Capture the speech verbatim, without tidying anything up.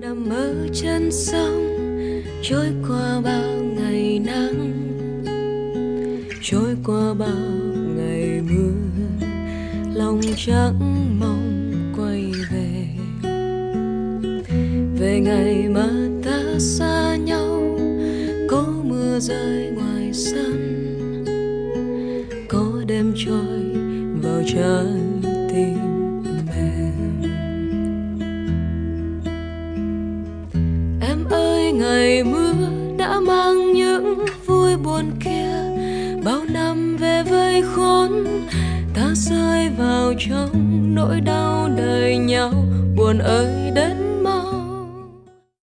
nằm ở chân sông, trôi qua bao ngày nắng, trôi qua bao ngày mưa, lòng chẳng mong quay về. Về ngày mà ta xa nhau, có mưa rơi ngoài sân, có đêm trôi vào trái tim em. Em ơi, ngày mưa đã mang những vui buồn kia, bao năm về vây khốn, ta rơi vào trong nỗi đau đời nhau. Buồn ơi đến